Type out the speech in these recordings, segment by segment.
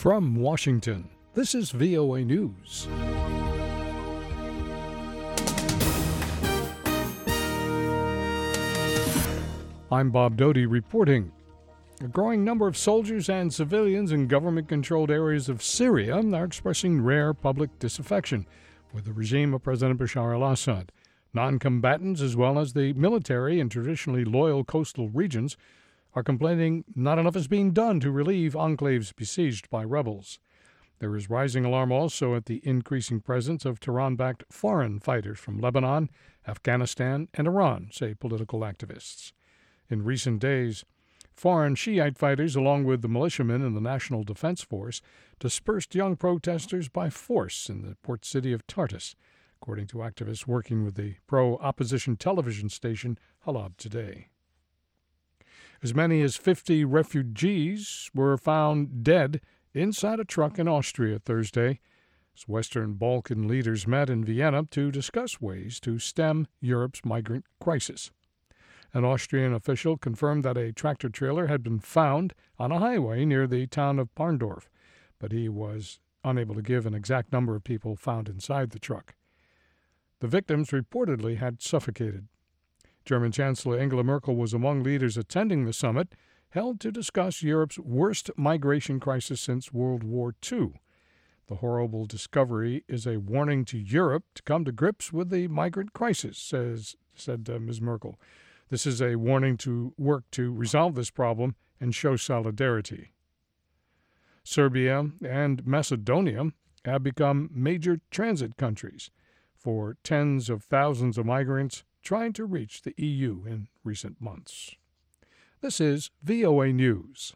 From Washington, this is VOA News. I'm Bob Doty reporting. A growing number of soldiers and civilians in government-controlled areas of Syria are expressing rare public disaffection with the regime of President Bashar al-Assad. Non-combatants, as well as the military and traditionally loyal coastal regions, are complaining not enough is being done to relieve enclaves besieged by rebels. There is rising alarm also at the increasing presence of Tehran-backed foreign fighters from Lebanon, Afghanistan, and Iran, say political activists. In recent days, foreign Shiite fighters, along with the militiamen in the National Defense Force, dispersed young protesters by force in the port city of Tartus, according to activists working with the pro-opposition television station Halab Today. As many as 50 refugees were found dead inside a truck in Austria Thursday, as Western Balkan leaders met in Vienna to discuss ways to stem Europe's migrant crisis. An Austrian official confirmed that a tractor-trailer had been found on a highway near the town of Parndorf, but he was unable to give an exact number of people found inside the truck. The victims reportedly had suffocated. German Chancellor Angela Merkel was among leaders attending the summit, held to discuss Europe's worst migration crisis since World War II. The horrible discovery is a warning to Europe to come to grips with the migrant crisis, said Ms. Merkel. This is a warning to work to resolve this problem and show solidarity. Serbia and Macedonia have become major transit countries for tens of thousands of migrants trying to reach the EU in recent months. This is VOA News.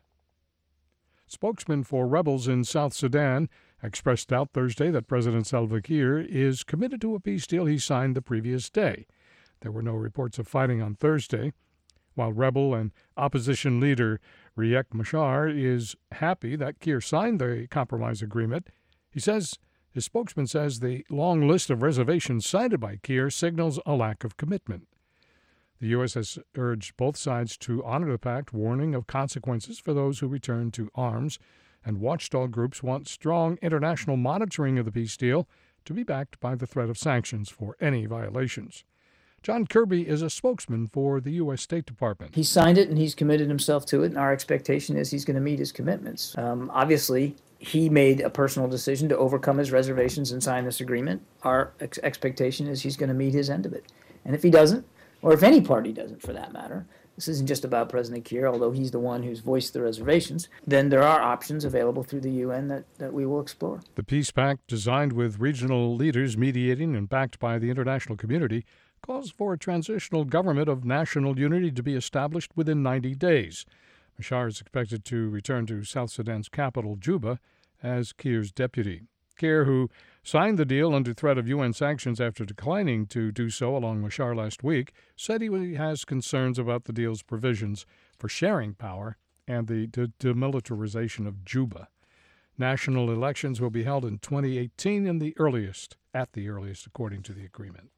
Spokesman for rebels in South Sudan expressed doubt Thursday that President Salva Kiir is committed to a peace deal he signed the previous day. There were no reports of fighting on Thursday. While rebel and opposition leader Riek Machar is happy that Kiir signed the compromise agreement, his spokesman says the long list of reservations cited by Kiir signals a lack of commitment. The U.S. has urged both sides to honor the pact, warning of consequences for those who return to arms, and watchdog groups want strong international monitoring of the peace deal to be backed by the threat of sanctions for any violations. John Kirby is a spokesman for the U.S. State Department. He signed it and he's committed himself to it, and our expectation is he's going to meet his commitments. Obviously, he made a personal decision to overcome his reservations and sign this agreement. Our expectation is he's going to meet his end of it. And if he doesn't, or if any party doesn't for that matter, this isn't just about President Kiir, although he's the one who's voiced the reservations, then there are options available through the UN that we will explore. The peace pact, designed with regional leaders mediating and backed by the international community, calls for a transitional government of national unity to be established within 90 days. Machar is expected to return to South Sudan's capital, Juba, as Kiir's deputy. Kiir, who signed the deal under threat of UN sanctions after declining to do so along Machar last week, said he has concerns about the deal's provisions for sharing power and the demilitarization of Juba. National elections will be held in 2018 at the earliest, according to the agreement.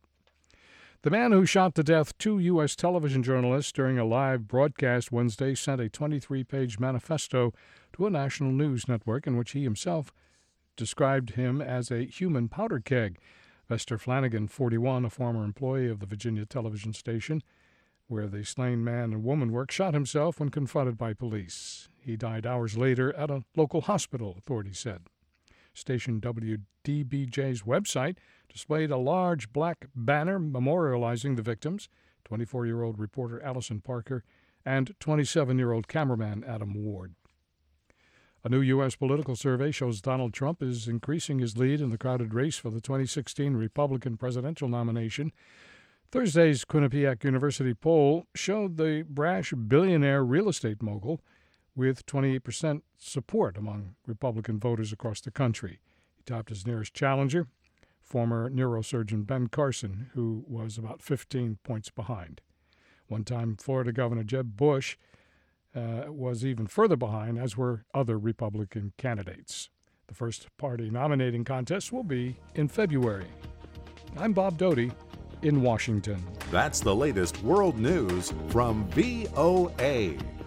The man who shot to death two U.S. television journalists during a live broadcast Wednesday sent a 23-page manifesto to a national news network in which he himself described him as a human powder keg. Vester Flanagan, 41, a former employee of the Virginia television station, where the slain man and woman work, shot himself when confronted by police. He died hours later at a local hospital, authorities said. Station WDBJ's website displayed a large black banner memorializing the victims, 24-year-old reporter Allison Parker and 27-year-old cameraman Adam Ward. A new U.S. political survey shows Donald Trump is increasing his lead in the crowded race for the 2016 Republican presidential nomination. Thursday's Quinnipiac University poll showed the brash billionaire real estate mogul with 28% support among Republican voters across the country. He topped his nearest challenger, former neurosurgeon Ben Carson, who was about 15 points behind. One-time Florida Governor Jeb Bush was even further behind, as were other Republican candidates. The first party nominating contest will be in February. I'm Bob Doty in Washington. That's the latest world news from VOA.